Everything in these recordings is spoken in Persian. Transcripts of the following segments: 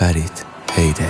فرید حیدری.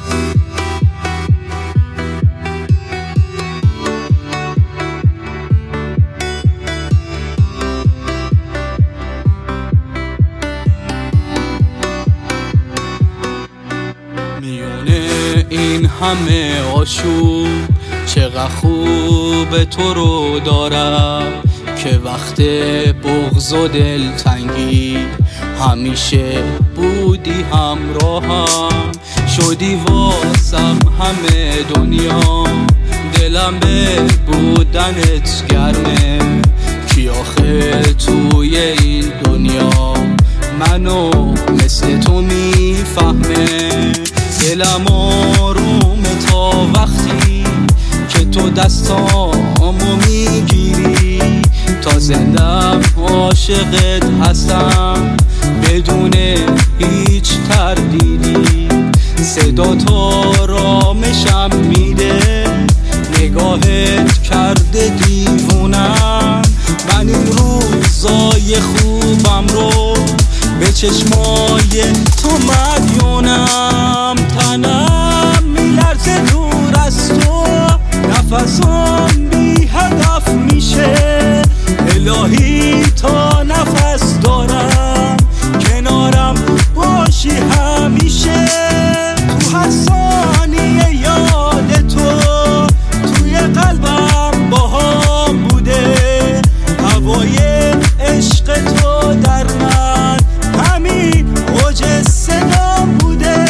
میونه این همه آشوب چقدر خوب تو رو دارم که وقت بغض و دلتنگی همیشه بودی همراهم. شدی واسم همه دنیا، دلم به بودنت گرمه. کی آخه توی این دنیا منو مثل تو میفهمه؟ دلم آرومه تا وقتی که تو دستامو میگیری. تا زندم عاشقت هستم بدون هیچ تردیدی. صدا تا آرامشم میده، نگاهت کرده دیوونم. من این روزای خوبم رو به چشمای تو مدیونم. تنم میلرزه دور از تو، نفسم بی هدف میشه. الهی تا نفس دارم کنارم باشی همیشه. تو هر ثانیه یاد تو توی قلبم باهام بوده. هوای عشق تو در من همین اوج صدام بوده.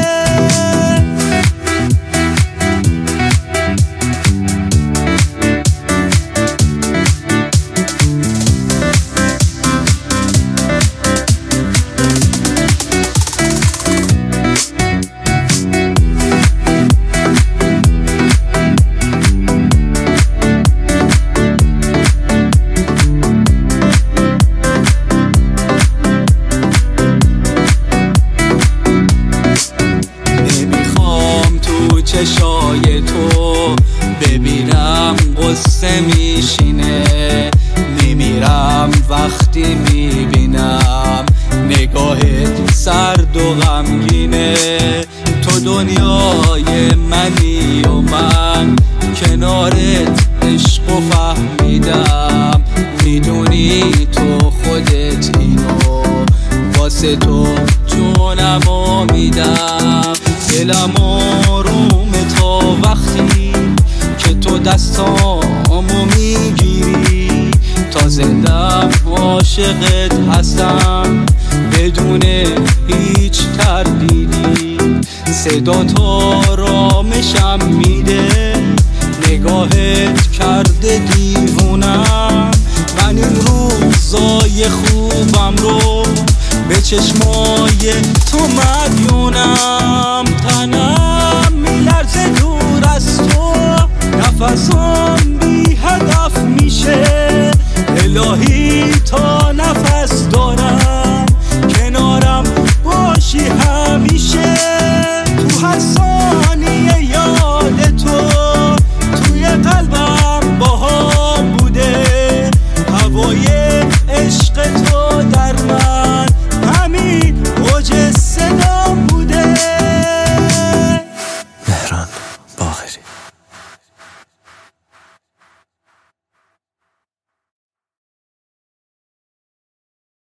چشای تو ببینم قصه میشینه. میمیرم وقتی میبینم نگاهت سرد و غمگینه. تو دنیای منی و من کنارت عشق و فهمیدم. میدونی تو خودت اینو، واسه تو جونمو میدم. دلم آرومه تا وقتی که تو دستامو میگیری. تا زندم عاشقت هستم بدون هیچ تردیدی. صدا تا آرامشم میده، نگاهت کرده دیوونم. من این روزای خوبم رو به چشمای تو مدیونم. تنم میلرزه دور از تو، نفسم بی هدف میشه. الهی تا نفس دارم